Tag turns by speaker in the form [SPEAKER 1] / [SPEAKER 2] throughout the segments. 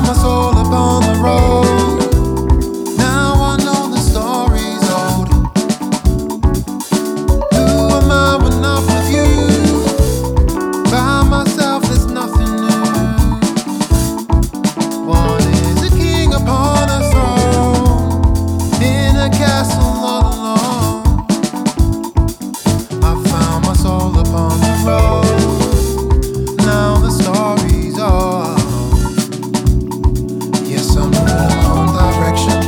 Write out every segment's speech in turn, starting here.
[SPEAKER 1] my soul upon the road. Now I know the story's old. Who am I when not with you? By myself, there's nothing new. One is a king upon a throne, in a castle all alone. I found my soul upon the road. Now the story's old. Yes, I'm moving in my own direction.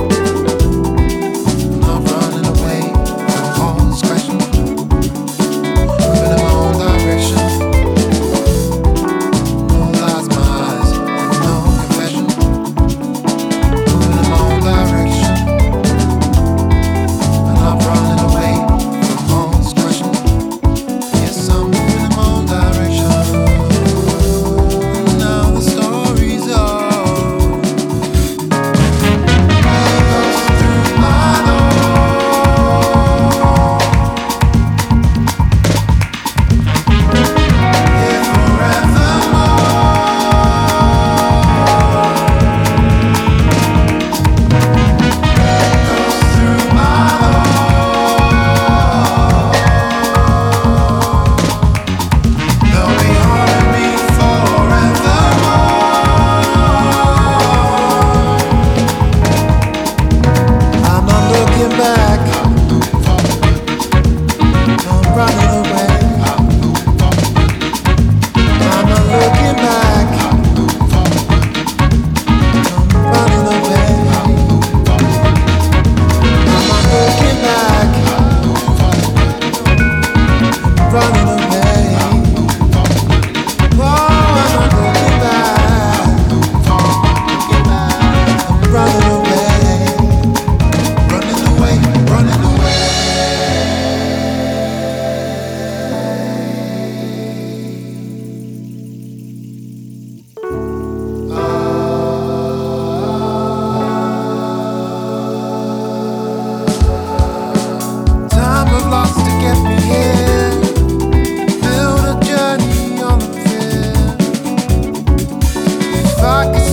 [SPEAKER 1] I'm not running away from all this question. Moving in my own direction. No lies, my eyes, and no confession. Moving in my own direction. I'm not running away from all this question. Yes, I'm moving in my own direction. Now the story's old. Time I've lost to get me here. Build a journey on the fear. If I could